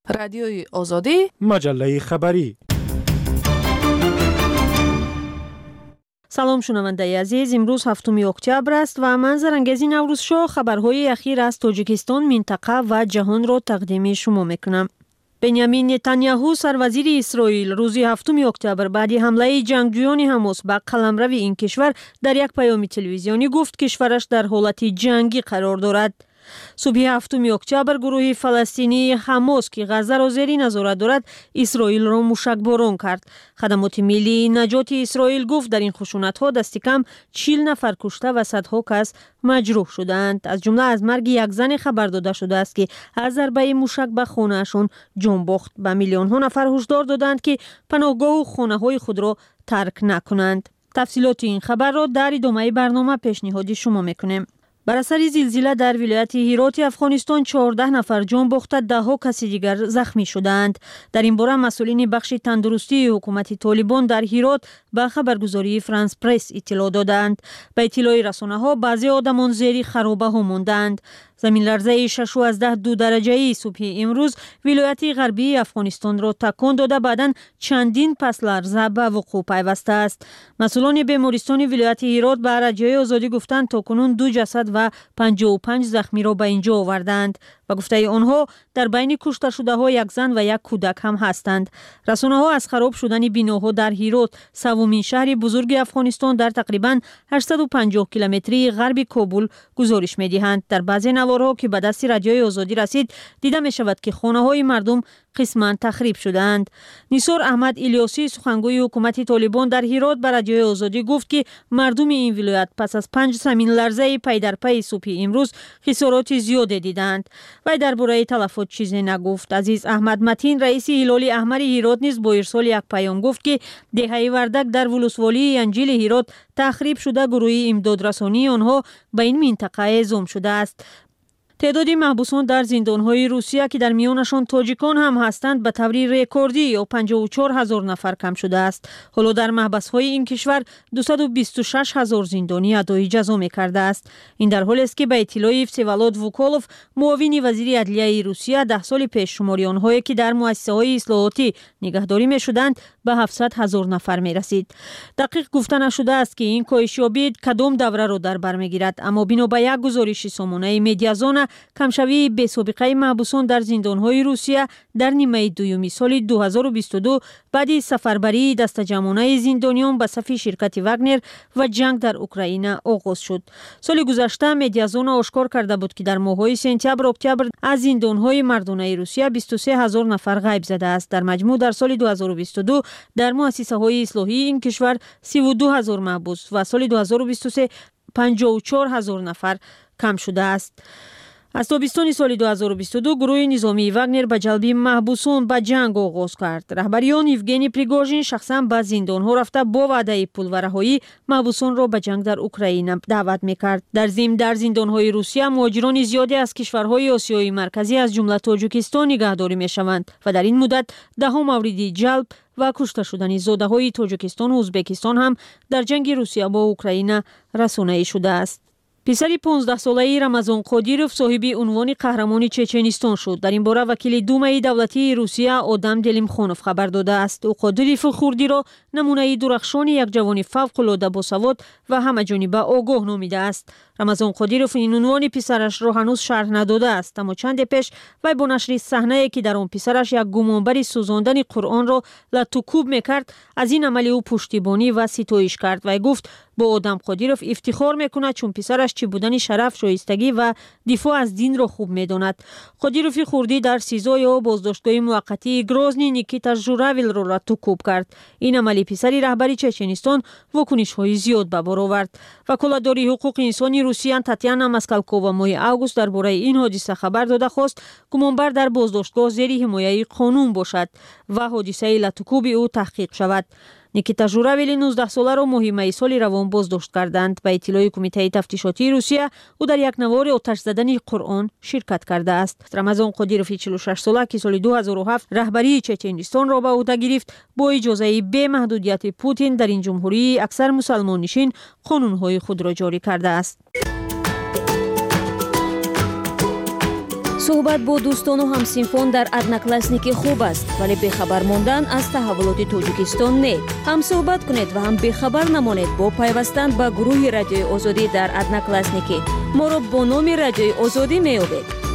رادیوی آزادی، مجله خبری. سلام شنونده عزیز، امروز 7 اکتبر است و من زرنگزی نوروز شو خبرهای اخیر از تاجیکستان، منطقه و جهان را تقدیم شما میکنم. بنیامین نتانیاهو سروزیر اسرائیل روز 7 اکتبر بعد حمله جنگجویان حماس به قلمرو این کشور در یک پیام تلویزیونی گفت کشورش در حالت جنگی قرار دارد. صبح 7 اکتبر گروه فلسطینی حماس که غزه را زیر نظارت دارد اسرائیل را موشکباران کرد. خدمات ملی نجات اسرائیل گفت در این خشونت‌ها دست کم 40 نفر کشته و صدها کس مجروح شدند. از جمله از مرگ یک زن خبر داده شده است که از ضربه موشک به خانه‌شان جان باخت. به میلیون‌ها نفر هشدار دادند که پناهگاه و خانه‌های خود را ترک نکنند. تفصیلات این خبر را در ادامه برنامه پیشنهاد شما می‌کنیم. بر اثر زلزله در ولایت هرات افغانستان 14 نفر جان باخته، ده‌ها کس دیگر زخمی شدند. در این باره مسئولین بخش تندرستی حکومت طالبان در هرات به خبرگزاری فرانس پرس اطلاع دادند. به اطلاع رسانه‌ها بعضی آدمان زیر خرابه‌ها ماندند. زمین لرزه 6.2 درجه‌ای صبح امروز ولایت غربی افغانستان را تکان داده بعداً چندین پس لرزه به وقوع پیوسته است. مسئولان بیمارستان ولایت هرات به رادیوی آزادی گفتند تاکنون 2 جسد و 55 زخمی را به اینجا آوردند. و گفته آنها در بین کشته شده ها یک زن و یک کودک هم هستند. رسانه ها از خراب شدن بناها در هرات، سومین شهر بزرگ افغانستان در تقریباً 850 کیلومتری غرب کابل، گزارش می‌دهند. در بعضی نوارها که به دست رادیوی آزادی رسید دیده می شود که خانه های مردم قسماً تخریب شدند. نیسار احمد الیاسی سخنگوی حکومت طالبان در هرات به رادیوی آزادی گفت که مردم این ولایت پس از 5 زمین لرزه پی در پی صبح امروز خسارات زیادی دیدند. و درباره تلفات چیزی نگفت. عزیز احمد متین رئیس هلال احمر هرات نیز با ارسال یک پیام گفت که دهه وردک در ولسوالی انجیل هرات تخریب شده، گروه امدادرسانی آنها به این منطقه اعزام شده است. تعداد محبوسان در زندان‌های روسیه که در میانشان تاجیکان هم هستند به طور رکوردی یا 54,000 نفر کم شده است. حالا در محبس‌های این کشور 226,000 زندانی ادای جزا می‌کرده است. این در حالی است که به اطلاع فسیولاد وکالوف معاون وزیر عدلیه روسیه 10 سال پیش شماری آنهایی که در مؤسسه‌های اصلاحاتی نگهداری می‌شدند به 700,000 نفر می‌رسید. دقیق گفته نشده است که این کاهش یابی کدام دوره را در بر می‌گیرد، اما بنا به یک گزارش سامانه مدیازون کمشوی به سابقه محبوسان در زندان‌های روسیه در نیمه دوم سال 2022 بعد سفربری دست جمعانه زندانیان به صف شرکت واگنر و جنگ در اوکراین آغاز شد. سال گذشته مدیازون آشکار کرده بود که در ماه‌های سپتامبر و اکتبر از زندان‌های مردانه روسیه 23,000 نفر غیب زده است. در مجموع در سال 2022 در مؤسسه‌های اصلاحی این کشور 32,000 محبوس و سال 2023 54,000 نفر کم شده است. از تابستان سال 2022 گروه نظامی واگنر به جلب محبوسان به جنگ آغاز کرد. رهبریان یوگنی پریگوژین شخصا به زندان‌ها رفته با وعده پول و رهایی محبوسان را به جنگ در اوکراین دعوت می‌کرد. در ضمن در زندان‌های روسیه مهاجران زیادی از کشورهای آسیای مرکزی از جمله تاجیکستان نگهداری می‌شوند و در این مدت ده‌ها مورد جلب و کشته شدن زاده‌های تاجیکستان و ازبکستان هم در جنگ روسیه با اوکراین رسانه‌ای شده است. پسر 15 ساله رمضان قادیروف صاحب عنوان قهرمان چچنستان شد. در این باره وکیل دومه دولتی روسیه آدم دلیمخانوف خبر داده است. او قادیروف خوردی را نمونه درخشان یک جوان فوق‌العاده باسواد و همه‌جانبه آگاه نامیده است. رمضان قادیروف این عنوان پسرش را هنوز شرح نداده است، اما چند پیش وی با نشر صحنه‌ای که در آن پسرش یک گمانبر سوزاندن قرآن را لطوکوب می‌کرد از این عمل او پشتیبانی و ستایش کرد. وی گفت با آدم قادیروف افتخار میکند چون پسرش چی بودن شرف، شایستگی و دفاع از دین را خوب میداند. قادیروف خوردی در سیزا یا بازداشتگاه موقتی گروزنی نیکیتا ژوراویل را لطوکوب کرد. این عمل پسری رهبری چچنستان واکنش‌های زیاد به بار آورد. وکالتداری حقوق انسانی روسیه تاتیانا ماسکالکووا ماه اوگوست درباره این حادثه خبر داده خواست گمانبر در بازداشتگاه زیر حمایه قانون باشد و حادثه لطوکوب او تحقیق شود. نیکیتا ژوراویل 19 ساله را ماه می سال روان بازداشت کردند. به اطلاع کمیته تفتیشاتی روسیه او در یک نوار آتش زدن قرآن شرکت کرده است. رمضان قادیروف 46 ساله که سال 2007 رهبری چچنستان را به عهده گرفت با اجازه بی محدودیت پوتین در این جمهوری اکثر مسلمان نشین قانون‌های خود را جاری کرده است. صحبت با دوستان و همسینفان در ادناکلاسنیکی خوب است، ولی بخبر ماندن از تحولات تاجیکستان نه. هم صحبت کنید و هم بخبر نمانید با پیوستن به گروه رادیوی آزادی در ادناکلاسنیکی. ما را با نام رادیوی آزادی میابید.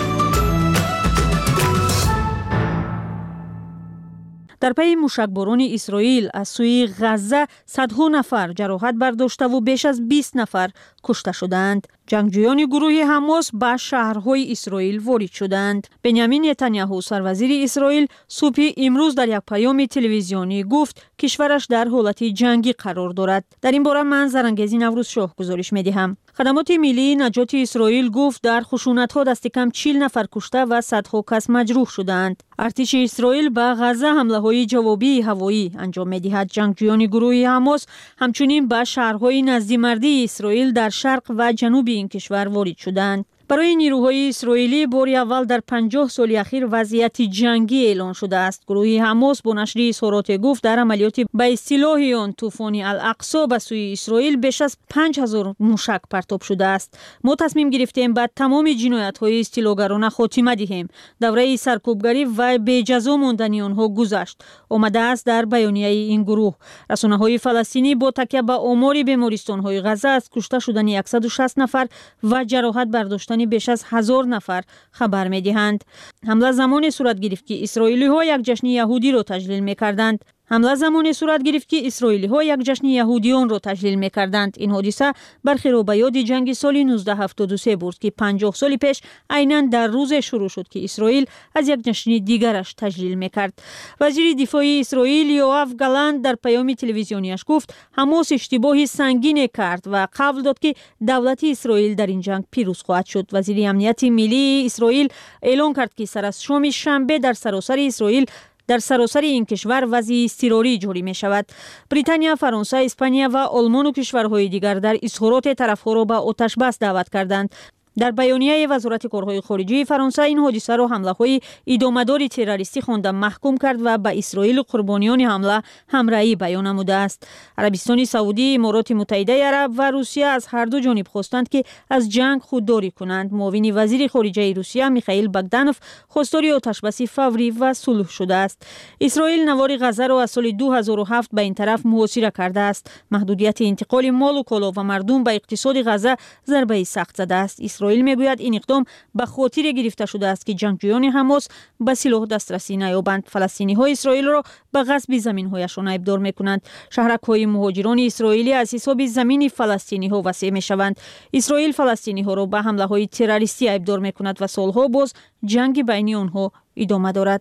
در پی موشکباران اسرائیل از سوی غزه صدها نفر جراحت برداشته و بیش از 20 نفر کشته شدند. جنگجویان گروه حماس به شهرهای اسرائیل وارد شدند. بنیامین نتانیاهو سروزیر اسرائیل صبح امروز در یک پیام تلویزیونی گفت کشورش در حالت جنگی قرار دارد. در این باره من زرنگزی نوروز شاه گزارش می‌دهم. خدمات ملی نجات اسرائیل گفت در خشونت‌ها دست کم 40 نفر کشته و صدها کس مجروح شدند. ارتش اسرائیل به غزه حمله‌های جوابی هوایی انجام می‌دهد. جنگجویان گروه حماس همچنین به شهرهای نزدیک‌مردی اسرائیل در شرق و جنوب این کشور وارد شدند. برای نیروهای اسرائیلی بار اول در 50 سال اخیر وضعیت جنگی اعلان شده است. گروه حماس با نشر اظهارات گفت در عملیات به اصطلاح آن طوفان الاقصی به سوی اسرائیل بیش از 5000 موشک پرتاب شده است. ما تصمیم گرفتیم بعد تمام جنایت‌های استیلاگرانه خاتمه دهیم. دوره سرکوبگری و به جزا ماندن آنها گذشت. آمده است در بیانیه این گروه. رسانه‌های فلسطینی با تکیه به آمار بیمارستان‌های غزه از کشته شدن 160 نفر و جراحت برداشتن بیش از 1000 نفر خبر می‌دهند. حمله زمانی صورت گرفت که اسرائیلی‌ها یک جشن یهودی را تجلیل می‌کردند. یهودیان را تجلیل می‌کردند. این حادثه برخی به یاد جنگ سال 1973 بود که 50 سال پیش عیناً در روز شروع شد که اسرائیل از یک جشن دیگرش تجلیل می‌کرد. وزیر دفاع اسرائیل یوآف گالانت در پیام تلویزیونیش گفت حماس اشتباه سنگین کرد و قول داد که دولت اسرائیل در این جنگ پیروز خواهد شد. وزیر امنیت ملی اسرائیل اعلام کرد که سر از شام شنبه در سراسر این کشور وضع اضطراری جاری می شود. بریتانیا، فرانسه، اسپانیا و آلمان و کشورهای دیگر در اظهارات طرفها را به آتش بس دعوت کردند. در بیانیه وزارت کارهای خارجه فرانسه این حادثه را حمله‌های ادامه‌دار تروریستی خوانده محکوم کرد و به اسرائیل و قربانیان حمله همراهی بیان نموده است. عربستان سعودی، امارات متحده عرب و روسیه از هر دو جانب خواستند که از جنگ خودداری کنند. معاون وزیر خارجه روسیه میخائیل باگدانوف خواستار آتش‌بس فوری و صلح شده است. اسرائیل نوار غزه را از سال 2007 به این طرف محاصره کرده است. محدودیت انتقال مال و کالا و مردم به اقتصاد غزه ضربه سخت زده است. اسرائیل میگوید این اقدام به خاطر گرفته شده است که جنگجویان حماس به سلاح دسترسی نیابند. فلسطینی‌ها اسرائیل را به غصب زمین‌هایشان ابدار می‌کنند. شهرک‌های مهاجران اسرائیلی از حساب زمین فلسطینی‌ها وسیع می‌شوند. اسرائیل فلسطینی‌ها را به حمله‌های تروریستی ابدار می‌کند و سال‌ها باز جنگ بین آنها ادامه دارد.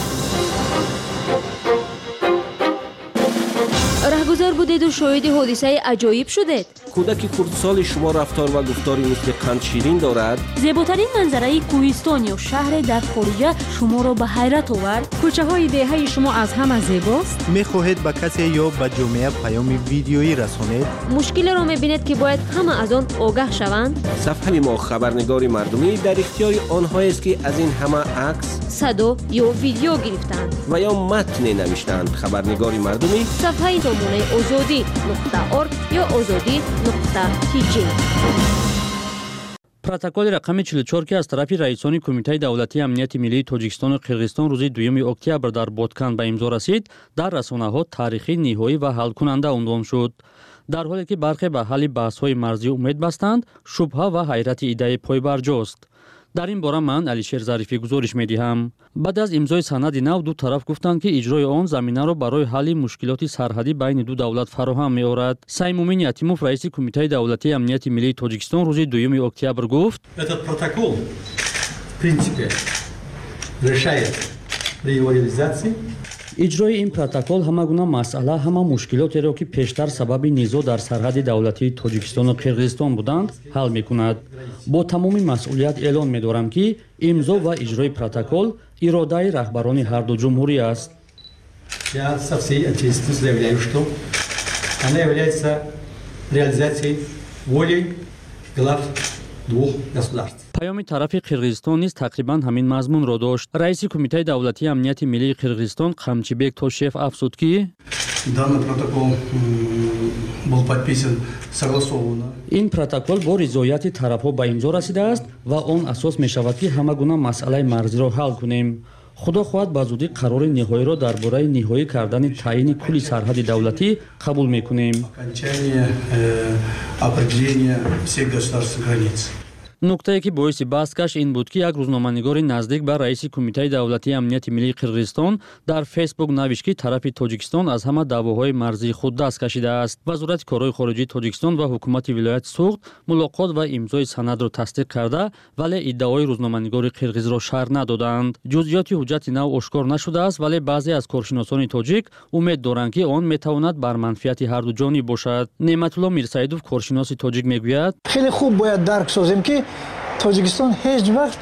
رهگذر بودید و شاهد حادثه عجایب شدید. کودک خردسال شما رفتار و گفتاری مثل قند شیرین دارد. زیباترین منظره کوهستان یا شهر در خارج شما را به حیرت آورد. کوچه های دهه شما از همه زیباست. میخواهید به کسی یا به جامعه پیام ویدیویی رسانید. مشکل را میبینید که باید همه از آن آگاه شوند. صفحه ما خبرنگار مردمی در اختیار آنها است که از این همه عکس، صدا یا ویدیو گرفتند و یا متن نوشتند. خبرنگار مردمی صفحه نمونه azodi.org یا azodi.tg. протоколи рақами 44 که از طرف رئیسان کمیته دولتی امنیت ملی تاجیکستان و قرقیزستان روز 2 اکتبر در بادکن به امضا رسید، در رسانه‌ها تاریخی نهایی و حل کننده عنوان شد. در حالی که برخی به حل بحث‌های مرزی امید بستند، شبهه و حیرت ایده پایبرجاست. در این باره من علیشیر ظریفی گزارش می‌دهم. بعد از امضای سند نو دو طرف گفتند که اجرای آن زمینه را برای حل مشکلات سرحدی بین دو دولت فراهم می‌آورد. سیمومین یتیموف رئیس کمیته دولتی امنیت ملی تاجیکستان روز 2 اکتبر گفت: Этот протокол в принципе решает при его реализации اجرای این پروتکل همه گونه مسئله، همه مشکلاتی را که پیشتر سبب نزاع در سرحد دولتی تاجیکستان و قرقیزستان بودند حل می‌کند. با تمام مسئولیت اعلان می‌دارم که امضا و اجرای پروتکل اراده رهبران هر ду جمهوری است. Я со всей ответственностью заявляю, что она является реализацией воли глав двух государств. پیام طرف قرقیزستان نیز تقریبا همین مضمون را داشت. رئیس کمیته دولتی امنیت ملی قرقیزستان قمچیبек توشев افزود که Данный протокол был подписан согласованно. ин протокол бо ризояти тарафҳо ба имзо расидааст ва он асос мешавад ки ҳама гуна масъалаи марзиро ҳал кунем. худо хоҳад ба зудӣ қарори ниҳоиро дар бораи ниҳоӣ кардани таъини кулли сарҳади давлатӣ қабул мекунем. Окончание определения всех государственных границ. нуктае ки боиси баҳс гашт ин буд ки як рӯзноманигори наздик ба раиси кумитаи давлатии амнияти миллии қирғизистон дар фейсбук навишт ки тарафи тоҷикистон аз ҳама даъвоҳои марзии худ даст кашидааст. вазорати корҳои хориҷии тоҷикистон ва ҳукумати вилояти суғд мулоқот ва имзои санадро тасдиқ карда, вале иддаои рӯзноманигори қирғизро шарҳ надоданд. ҷузъиёти ҳуҷҷати нав ошкор нашудааст, вале баъзе аз коршиносони тоҷик умед доранд ки он метавонад бар манфиати ҳарду ҷониб бошад. неъматулло мирсаидов, коршиноси тоҷик, мегӯяд: хеле хуб бояд дарк созем ки тоҷикистон ҳеҷ вақт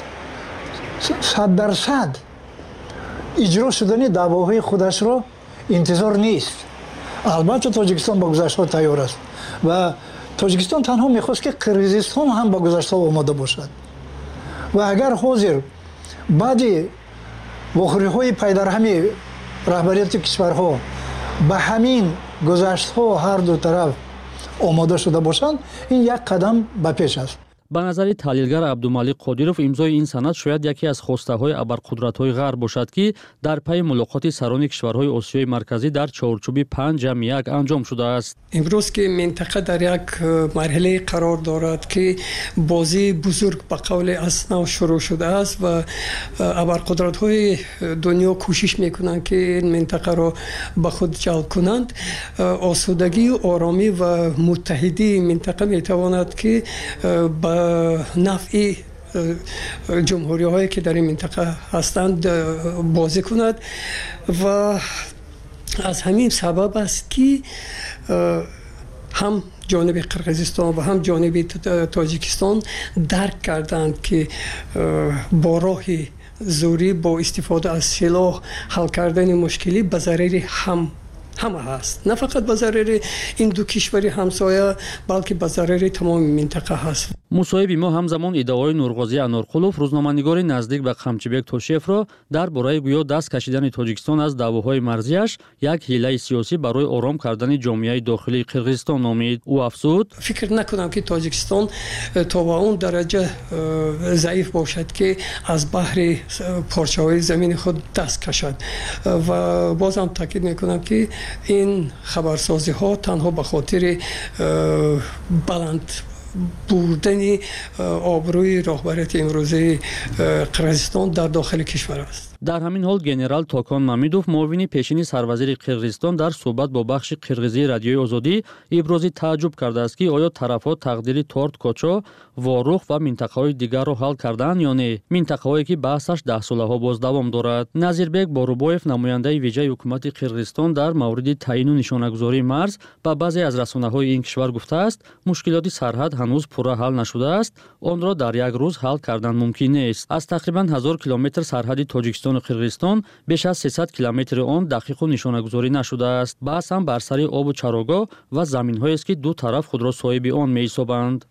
100% иҷро шудани даъвоҳои худашро интизор нест. албатта тоҷикистон ба гузаштҳо тайёр аст ва тоҷикистон танҳо мехост ки қирғизистон ҳам ба гузаштҳо омода бошад. ва агар ҳозир баъди вохӯриҳои пайдарҳами раҳбарияти кишварҳо ба ҳамин гузаштҳо ҳарду тараф омода шуда бошанд, ин як қадам ба пеш аст. ба назари таҳлилгар Абдумалик Қодиров, имзои ин санад шояд яке аз хостаҳои абарқудратҳои ғарб бошад ки дар пайи мулоқоти сарони кишварҳои Осиёи марказӣ дар чорчӯби 5+1 анҷом шудааст. имрӯз ки минтақа дар як марҳилаи қарор дорад ки бозии бузург ба қавли аз нав шурӯъ шудааст ва абарқудратҳои дунё кӯшиш мекунанд ки ин минтақаро ба худ ҷалб кунанд, осудагии оромӣ ва муттаҳидии минтақа метавонад ки ба нафъи ҷумҳуриҳое ки дар ин минтақа ҳастанд бозӣ кунад ва аз ҳамин сабаб аст ки ҳам ҷониби қирғизистон ва ҳам ҷониби тоҷикистон дарк карданд ки бо роҳи зӯрӣ, бо истифода аз силоҳ ҳал кардани мушкилӣ ба зарари ҳама ҳаст. На фақат ба зарари ин ду кишвари ҳамсоя, балки ба зарари тамоми минтақа ҳаст. мусоҳиби мо ҳамзамон иддаои Нурғозӣ Анорқулов, рӯзноманигори наздик ба Қамчибек Тошиевро дар бораи гӯё даст кашидани Тоҷикистон аз даъвоҳои марзияш як ҳилаи сиёсӣ барои ором кардани ҷомеаи дохилии Қирғизистон номид. ӯ афзуд: фикр накунам ки Тоҷикистон то ба он дараҷа заиф бошад ки аз баҳри порчаҳои замини худ даст кашад. ва бозам таъкид мекунам ки ин хабарсозиҳо танҳо ба хотири баланд бурдани обрӯи роҳбарияти имрӯзаи Қирғизистон дар дохили кишвар аст. дар ҳамин ҳол генерал Токон Мамидов, муовини пешини сарвазири Қирғизистон, дар суҳбат бо бахши Қирғизии радиои Озодӣ ибрози тааҷҷуб кардааст ки оё тарафҳо тақдири Торт Кочо, Ворух ва минтақаҳои дигарро ҳал кардаанд ё не, минтақаҳое ки баҳсаш 10 солаҳо боз давом дорад. Назирбек Борубоев, намояндаи виҷаи ҳукумати Қирғизистон, дар мавриди таъину нишонагузории марз ба баъзе аз расонаҳои ин кишвар гуфтааст, мушкилоти сарҳад ҳанӯз пурра ҳал нашудааст, онро дар як рӯз ҳал кардан мумкин нест. аз тақрибан 1000 километр сарҳади Тоҷикистон Қирғизистон беш аз 300 километри он дақиқу нишонагузорӣ нашудааст. баъз ҳам бар сари обу чарогоҳ ва заминҳоест ки ду тараф худро соҳиби он меҳисобанд.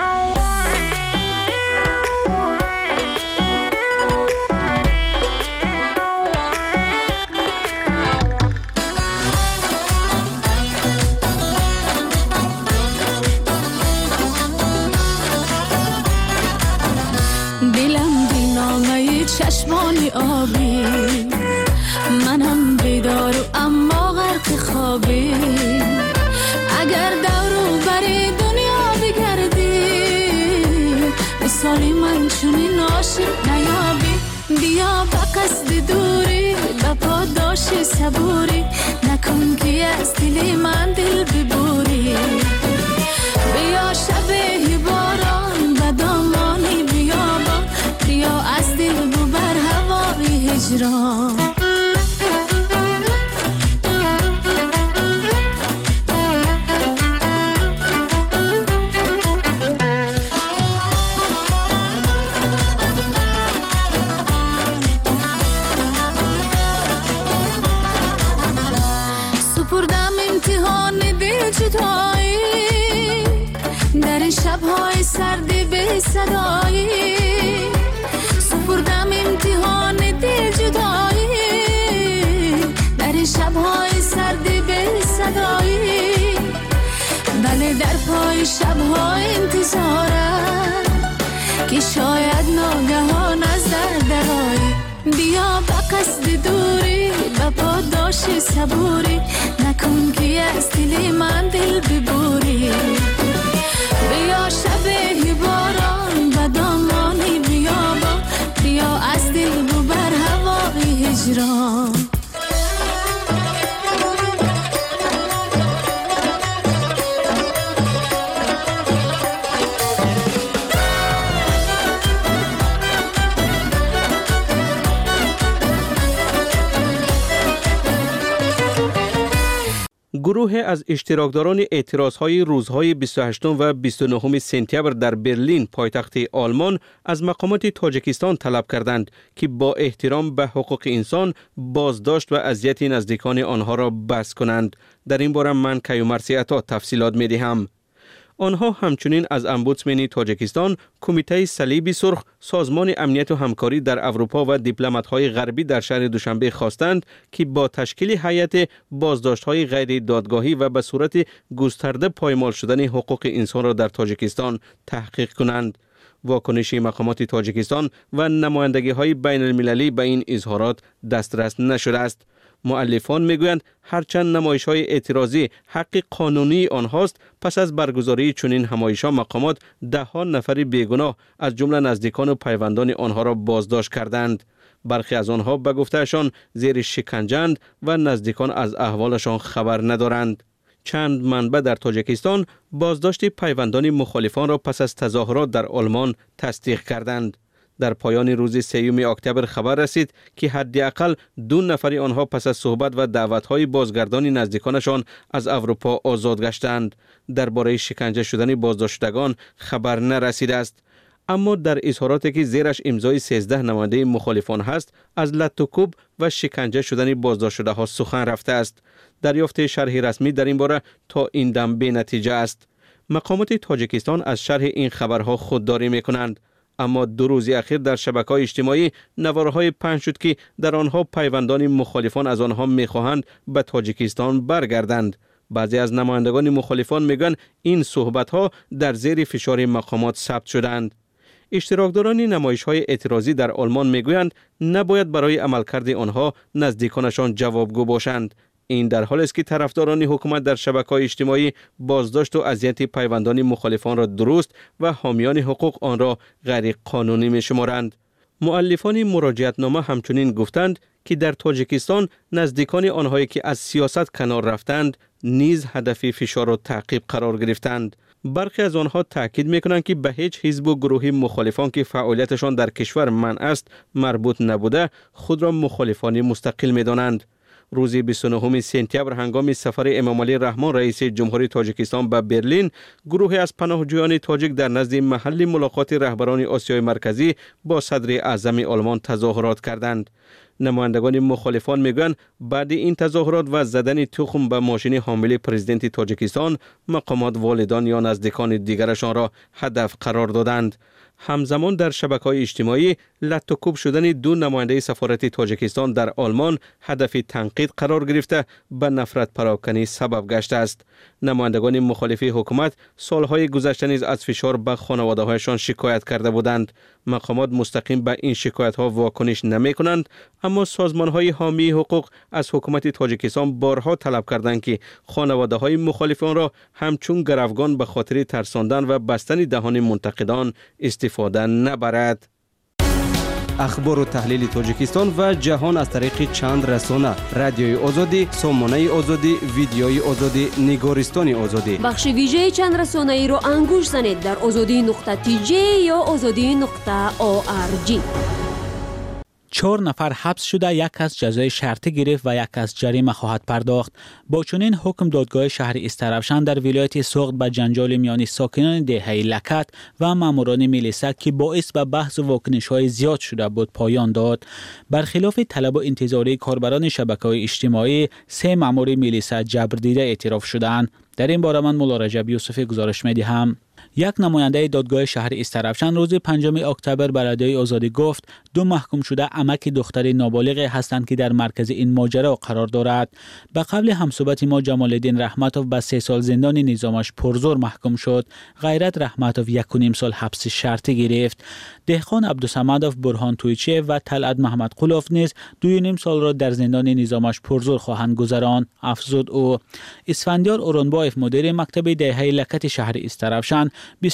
چشمانی آبی منم بیدار و اما غرق خوابی اگر دورو بری دنیا بگردی مثالی من چونین عاشق نیابی بیا با قصد دوری با پاداش صبوری نکن که از دلی من دل ببوری بیا شبه باران و دامانی بیابان بیا از دل ببر هوای هجران سپردم امتحان دل جدایی در این شب‌های سردی به صدایی سپردم امتحان دل جدایی در این شب‌های سردی به در پای شبها انتظارم که شاید ناگهان از درآیی. بیا به قصد دوری به پاداش صبوری، نکن که از دل من دل ببوری. بیا شب باران به دامانی بیابان، بیا از دل ببر هوای هجران. گروه از اشتراکداران اعتراضهای روزهای 28 و 29 سپتامبر در برلین پایتخت آلمان از مقامات تاجیکستان طلب کردند که با احترام به حقوق انسان بازداشت و اذیت نزدیکان آنها را بس کنند. در این باره من کیومرثی عطا تفصیلات می دهم. آنها همچنین از امبودسمن تاجیکستان، کمیته صلیب سرخ، سازمان امنیت و همکاری در اروپا و دیپلمات‌های غربی در شهر دوشنبه خواستند که با تشکیل هیئت بازداشت‌های غیر دادگاهی و به صورت گسترده پایمال شدن حقوق انسان را در تاجیکستان تحقیق کنند. واکنش مقامات تاجیکستان و نمایندگی‌های بین المللی به این اظهارات دسترس نشده است. مؤلفان میگویند هرچند نمایش‌های اعتراضی حق قانونی آنهاست، پس از برگزاری چنین نمایش‌ها مقامات ده‌ها نفر بیگناه از جمله نزدیکان و پیوندان آنها را بازداشت کردند. برخی از آنها به گفتهشان زیر شکنجه‌اند و نزدیکان از احوالشان خبر ندارند. چند منبع در تاجیکستان بازداشت پیوندان مخالفان را پس از تظاهرات در آلمان تصدیق کردند. در پایان روز 3 اکتبر خبر رسید که حداقل 2 نفر آنها پس از صحبت و دعوت‌های بازگردان نزدیکانشان از اروپا آزاد گشتند. درباره شکنجه شدن بازداشتگان خبر نرسیده است. اما در اظهاراتی که زیرش امضای 13 نماینده مخالفان هست، از لط و کوب و شکنجه شدن بازداشت شده ها سخن رفته است. دریافت شرح رسمی در این باره تا این دم بی نتیجه است. مقامات تاجیکستان از شرح این خبرها خودداری می‌کنند. اما 2 روز اخیر در شبکه‌های اجتماعی نواره‌های پخش شد که در آنها پیوندان مخالفان از آنها می‌خواهند به تاجیکستان برگردند. بعضی از نمایندگان مخالفان میگن این صحبت‌ها در زیر فشار مقامات ثبت شدند. اشتراکداران نمایش‌های اعتراضی در آلمان میگویند نباید برای عملکرد آنها نزدیکانشان جوابگو باشند. این در حالی است که طرفداران حکومت در شبکه‌های اجتماعی بازداشت و اذیت پیوندان مخالفان را درست و حامیان حقوق آن را غیر قانونی می‌شمارند. مؤلفان مراجعتنامه همچنین گفتند که در تاجیکستان نزدیکان آنهایی که از سیاست کنار رفتند نیز هدف فشار و تعقیب قرار گرفتند. برخی از آنها تاکید می‌کنند که به هیچ حزب و گروهی مخالفان که فعالیتشان در کشور منع است مربوط نبوده خود را مخالفان مستقل می‌دانند. روز 29 سپتامبر هنگام سفر امام علی رحمان رئیس جمهوری تاجیکستان به برلین، گروهی از پناهجویان تاجیک در نزد محل ملاقات رهبران آسیای مرکزی با صدر اعظم آلمان تظاهرات کردند. نمایندگان مخالفان میگویند بعد این تظاهرات و زدن تخم به ماشین حامل پرزیدنت تاجیکستان، مقامات والدان یا نزدیکان دیگرشان را هدف قرار دادند. همزمان در شبکه‌های اجتماعی لط و کوب شدن 2 نماینده سفارت تاجیکستان در آلمان هدف تنقید قرار گرفته به نفرت پراکنی سبب گشته است. نمایندگان مخالف حکومت سالهای گذشته نیز از فشار به خانواده‌هایشان شکایت کرده بودند. مقامات مستقیم به این شکایت‌ها واکنش نمی‌کنند، اما سازمان‌های حامی حقوق از حکومت تاجیکستان بارها طلب کردند که خانواده‌های مخالفان را همچون گروگان به خاطر ترساندن و بستن دهان منتقدان استفاده نبرد. اخبار و تحلیل تاجیکستان و جهان از طریق چند رسانه: رادیوی آزادی، سامانه آزادی، ویدیوی آزادی، نگارستان آزادی. بخش ویژه چند رسانه ای را انگوش زنید در azadi.tj یا azadi.org. 4 نفر حبس شده، یک کس جزای شرطی گرفت و یک کس جریمه خواهد پرداخت. با چنین حکم دادگاه شهر استرابشان در ولایت سوغد به جنجال میان ساکنان دهه لکت و ماموران میلیسا که باعث به بحث و واکنش‌های زیاد شده بود پایان داد. برخلاف طلب و انتظاری کاربران شبکه‌های اجتماعی، 3 مامور میلیسا جبر دیده اعتراف شدند. در این باره من مولا رجب یوسفی گزارش می‌دهم. یک نماینده دادگاه شهر استرافشان روز 5 اکتبر به رادیوی آزادی گفت 2 محکوم شده عمک دختر نابالغ هستند که در مرکز این ماجرا قرار دارد. به قبل همصحبت ما جمال الدین رحمتوف به 3 سال زندان نظامش پرزور محکوم شد. غیرت رحمتوف 1.5 سال حبس شرطی گرفت. دهقان عبدالصمدوف، برهان تویچه و طلعت محمد قلوف نیز 2.5 سال را در زندان نظامش پرزور خواهند گذراند، افزود او. اسفندیار اورانبایف مدیر مکتب دهه لکت شهر استرافشان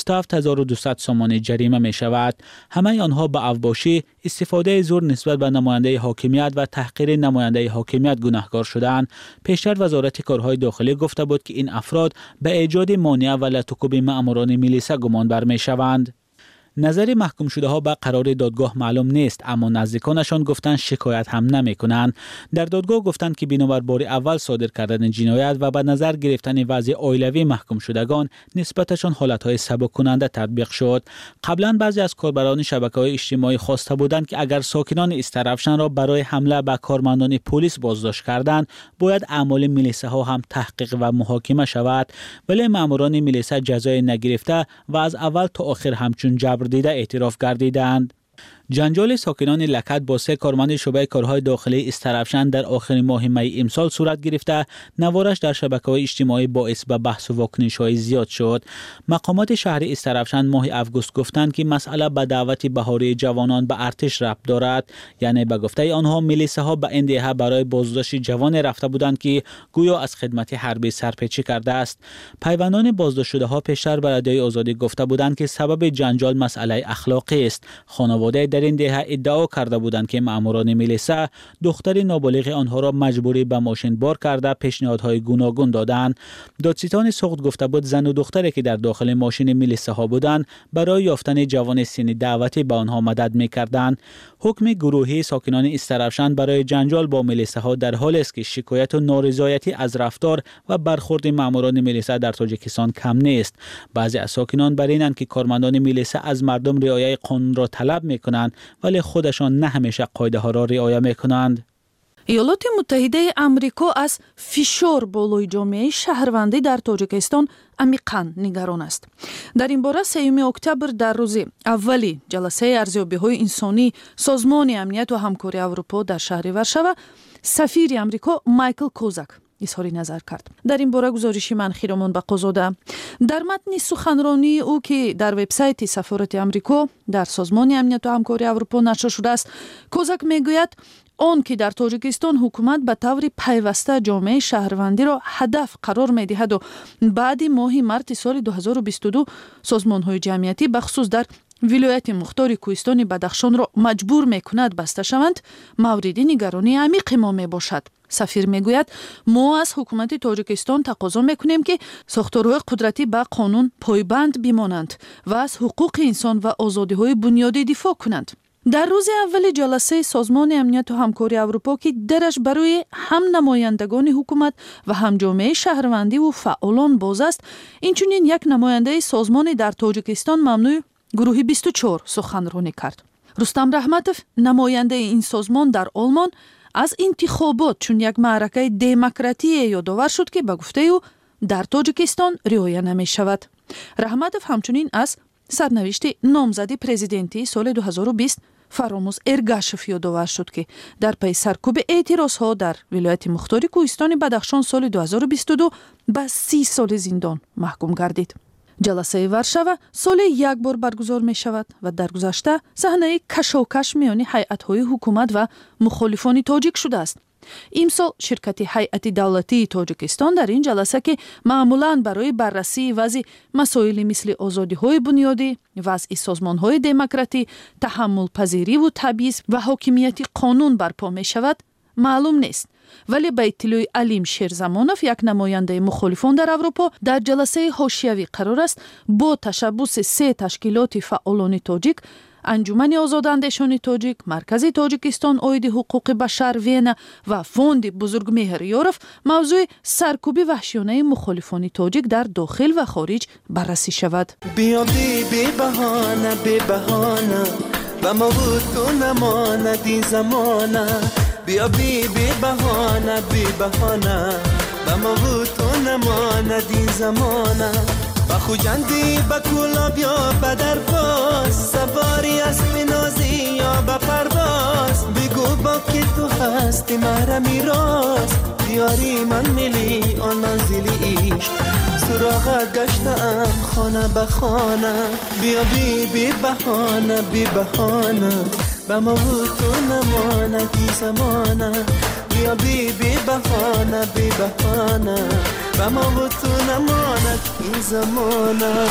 27200 سومان جریمه می شود. همه آنها به اوباشی، استفاده زور نسبت به نماینده حاکمیت و تحقیر نماینده حاکمیت گناهکار شدند. پیشتر وزارت کارهای داخلی گفته بود که این افراد به ایجاد مانع و لطکوب مأموران میلیسا گمان بر می شوند. نظر محکوم شده ها به قرار دادگاه معلوم نیست، اما نزدیکانشان گفتند شکایت هم نمی کنند. در دادگاه گفتند که بنابر بار اول صادر کردن جنایت و به نظر گرفتن وضع عائلوی محکوم شدگان نسبتشان حالتهای سبک کننده تطبیق شد. قبلا بعضی از کاربران شبکه‌های اجتماعی خواسته بودند که اگر ساکنان استرافشان را برای حمله به کارمندان پلیس بازداشت کردند باید اعمال میلیسا ها هم تحقیق و محاکمه شود، ولی ماموران میلیسا جزای نگرفته و از اول تا آخر همچون جبر دیده اعتراف گردیدند. جنجال ساکنان لکت با 3 کارمند شعبه کارهای داخلی استرافشان در آخر ماه می امسال صورت گرفته نوارش در شبکه‌های اجتماعی باعث به بحث و واکنش‌های زیاد شد. مقامات شهر استرافشان ماه اوگوست گفتند که مسئله به دعوت بهاری جوانان به ارتش ربط دارد، یعنی به گفته آنها میلیساها به این دهه برای بازداشت جوان رفته بودند که گویا از خدمت حربی سرپیچی کرده است. پیوندان بازداشت شده ها پیشتر به رادیوی آزادی گفته بودند که سبب جنجال مسئله اخلاقی است. خانواده در این دهه ادعا کرده بودند که ماموران میلیسا دختر نابالغ آنها را مجبوری به ماشین بار کرده پیشنهادهای گوناگون دادند. دادستان سوخت گفته بود زن و دختری که در داخل ماشین میلیسا ها بودند برای یافتن جوان سن دعوتی به آنها مدد میکردند. حکم گروهی ساکنان استرافشان برای جنجال با میلیسا ها در حالی است که شکایت و نارضایتی از رفتار و برخورد ماموران میلیسا در تاجیکستان کم نیست. بعضی از ساکنان بر اینند که کارمندان میلیسا از مردم رعایت قانون را طلب میکنند ولی خودشان نه همیشه قاعده ها را رعایت میکنند. ایالات متحده آمریکا از فشار بالای جامعه شهروندی در تاجیکستان عمیقاً نگران است. در این باره 3 اکتبر در روز اولی جلسه ارزیابی‌های انسانی سازمان امنیت و همکاری اروپا در شهر ورشوا سفیر آمریکا مایکل کوزاک اظهار نظر کرد. در این باره گزارشی من خیرمان بقازاده. در متن سخنرانی او که در وبسایت سفارت آمریکا در سازمان امنیت و همکاری اروپا نشر شده است، کوزاک میگوید آن که در تاجیکستان حکومت به طور پیوسته جامعه شهروندی را هدف قرار می‌دهد و بعد ماه مارس سال 2022 سازمان‌های جمعیتی بخصوص در ولایت مختار کوهستان بدخشان را مجبور می‌کند بسته شوند، مورد نگرانی عمیق ما میباشد. سفیر میگوید ما از حکومت تاجیکستان تقاضا میکنیم که ساختارهای قدرتی به قانون پایبند بمانند و از حقوق انسان و آزادی‌های بنیادی دفاع کنند. در روز اول جلسه سازمان امنیت و همکاری اروپا که درش برای هم نمایندگان حکومت و هم جامعه شهروندی و فعالان باز است، اینچنین یک نماینده سازمان در تاجیکستان ممنوع گروه 24 سخنرانی کرد. رستم رحمتوف نماینده این سازمان در آلمان از انتخابات چون یک معرکه دموکراتی یادآور شد که به گفته او در تاجیکستان رعایت نمی شود. رحمتوف همچنین از سرنوشت نامزدی پرزیدنتی سال 2020 فراموز ارگاشف یادآور شد که در پی سرکوب اعتراضها در ولایت مختار کوهستان بدخشان سال 2022 به 30 سال زندان محکوم گردید. جلسه ورشوا سال یک بار برگزار می شود و در گذشته صحنه کشاکش میان هیئت‌های حکومت و مخالفان تاجیک شده است. امسال شرکت هیئت دولتی تاجیکستان در این جلسه که معمولاً برای بررسی وضع مسائل مثل آزادی‌های بنیادی، وضع سازمان‌های دموکراتی، تحمل پذیری و تبعیض و حاکمیت قانون برپا می شود معلوم نیست. ولی به اطلاع علیم شیرزمانوف یک نماینده مخالفان در اروپا در جلسه حاشیوی قرار است با تشبث 3 تشکیلات فعالان تاجیک، انجمن آزاداندیشان تاجیک، مرکز تاجیکستان عاید حقوق بشر وینا و فوند بزرگمهر یورف موضوع سرکوب وحشیانه مخالفان تاجیک در داخل و خارج بررسی شود. بیا بی بهانه و ما بود تو نماندی زمانه، بیا بی بهانه و ما بود تو نماندی زمانه، بخوجندی بکولا بیا بدر باز سواری اسب نازی یا بپرواز بگو با که تو هستی مرا میراز دیاری من ملی آن منزلی عشق سراغت گشتم خانه به خانه بیا بی بهانه بی بهانه به ما و تو نمانه بی زمانه بیا بی بهانه بی بهانه به ما و تو نمانه بی زمانه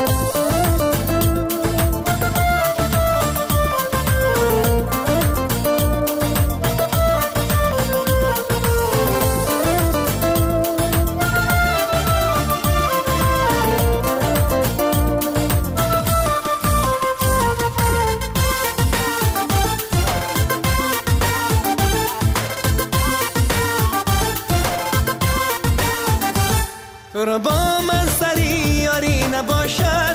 تو را با من سری یاری نباشد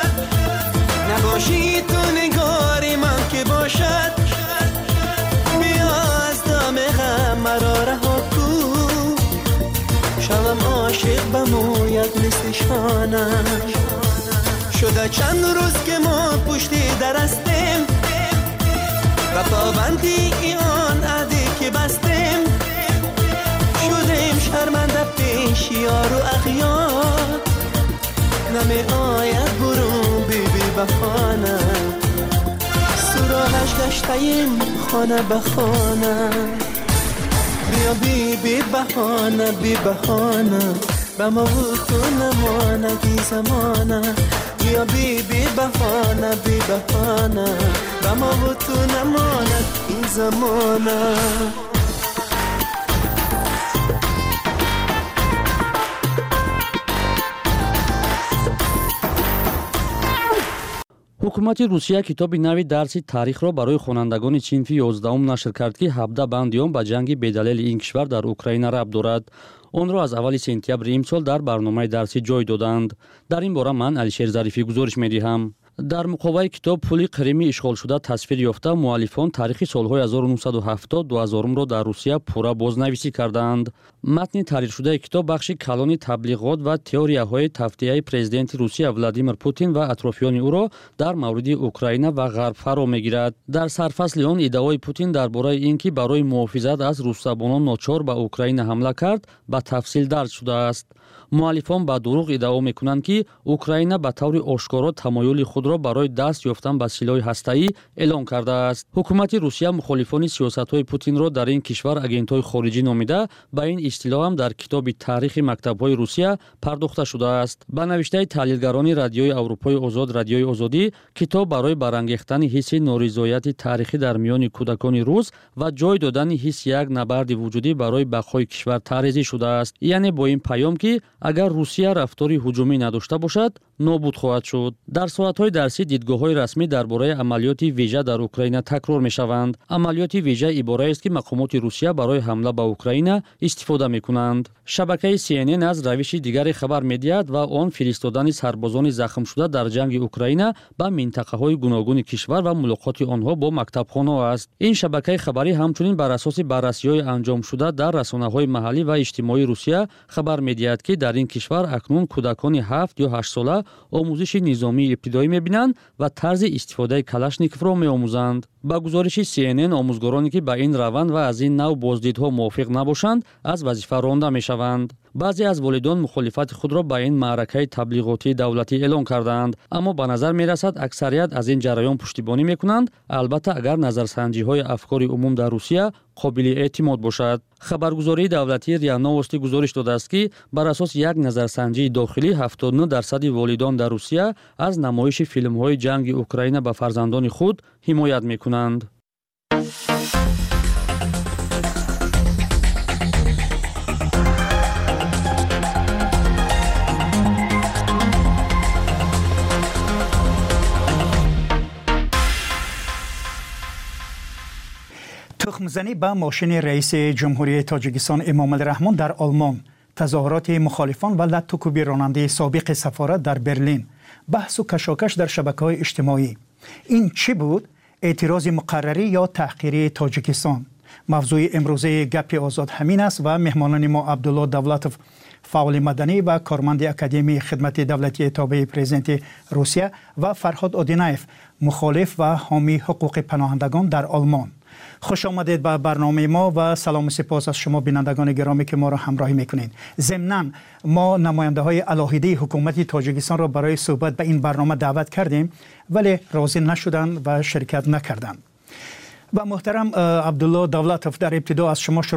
نباشی تو نگاری من که باشد بیا از دام غم مرا رها کو شوم عاشق بموید مثل شانم شده چند روز که ما پشتی درستیم و پابندی آن عهدی که بستیم شدیم شرمنده پیش یار و اغیار نمی آید برون بی بهانه سراغش گشتیم خانه به خانه بیا بی بهانه بی بهانه به ما و تو نمانه بی زمانه بیا بی بهانه بی بهانه به ما و تو نمانه بی زمانه ҳукумати русия китоби нави дарси таърихро барои хонандагони синфи 11 нашр кард ки 17 банди он ба ҷанги бедалели ин кишвар дар украина рабт дорад. онро аз аввали сентябри имсол дар барномаи дарсӣ ҷой доданд. дар ин бора ман Алишер Зарифӣ гузориш медиҳам. дар муқобаи китоб пули қирими ишғолшуда тасвир ёфта муаллифон таърихи солҳои 1970-2000ро дар русия пурра бознависӣ карданд. матни таҳриршудаи китоб бахши калони таблиғот ва теорияҳои тафтияи президенти русия Владимир Путин ва атрофиёни ӯро дар мавриди Украина ва Ғарб фаро мегирад. дар сарфасли он иддаои Путин дар бораи ин ки барои муҳофизат аз рӯсзабонон ночор ба Украина ҳамла кард ба тафсил дард шудааст. муаллифон ба дурӯғ иддао мекунанд ки Украина ба таври ошкоро тамоюли худро барои даст ёфтан ба силоҳи ҳастаӣ эълон кардааст. ҳукумати русия мухолифони сиёсатҳои Путинро дар ин кишвар агентҳои хориҷӣ номида ба ин истилоҳ ҳам дар китоби таърихи мактабҳои русия пардохта шудааст. ба навиштаи таҳлилгарони радиои Аврупои озод радиои озодӣ китоб барои барангехтани ҳисси норизояти таърихӣ дар миёни кӯдакони рус ва ҷой додани ҳисси як набарди вуҷудӣ барои бақои кишвар таъризӣ шудааст. яъне бо ин паём ки агар русия рафтори ҳуҷумӣ надошта бошад нобуд хоҳад шуд. дар соатҳои дарсӣ дидгоҳҳои расмӣ дар бораи амалиёти вижа дар Украина такрор мешаванд. амалиёти вижа ибораест ки мақомоти русия барои ҳамла ба Украина истифода мекунанд. шабакаи CNN аз равиши дигаре хабар медиҳад ва он фиристодани сарбозони захмшуда дар ҷанги Украина ба минтақаҳои гуногуни кишвар ва мулоқоти онҳо бо мактабхонаҳо аст. ин шабакаи хабарӣ ҳамчунин бар асоси баррасиҳои анҷомшуда дар расонаҳои маҳаллӣ ва иҷтимоии русия хабар медиҳад ки дар ин кишвар акнун кӯдакони 7 ё 8 сола омӯзиши низомии ибтидоӣ мебинанд ва тарзи истифодаи калашниковро меомӯзанд. ба гузориши CNN омӯзгороне ки ба ин раванд ва аз ин нав боздидҳо мувофиқ набошанд аз вазифа ронда мешаванд. баъзе аз волидон мухолифати худро ба ин маъракаи таблиғотии давлатӣ эълон кардаанд, аммо ба назар мерасад аксарият аз ин ҷараён пуштибонӣ мекунанд, албатта агар назарсанҷиҳои афкори умум дар русия қобили эътимод бошад. хабаргузории давлатии РИА Новости гузориш додааст ки бар асоси як назарсанҷии дохилӣ 79% волидон дар русия аз намоиши филмҳои ҷанги Украина ба фарзандони худ ҳимоят мекунанд. تخمزنی به ماشین رئیس جمهوری تاجیکستان امام الرحمن در آلمان، تظاهرات مخالفان و لطوکوبی راننده سابق سفارت در برلین، بحث و کشاکش در شبکه‌های اجتماعی. این چی بود؟ اعتراض مقرری یا تحقیری تاجیکستان؟ موضوع امروزه گپ آزاد همین است و مهمانان ما عبدالله دولتوف فعال مدنی و کارمند اکادمی خدمت دولتی تابع پرزیدنت روسیه و فرهاد آدینایف مخالف و حامی حقوق پناهندگان در آلمان. خوش آمدید به برنامه ما و سلام و سپاس از شما بینندگان گرامی که ما را همراهی میکنید. ضمناً ما نماینده های علاهیده حکومت تاجیکستان را برای صحبت به این برنامه دعوت کردیم ولی راضی نشدند و شرکت نکردند. و محترم عبدالله دولتوف، در ابتدا از شما شروع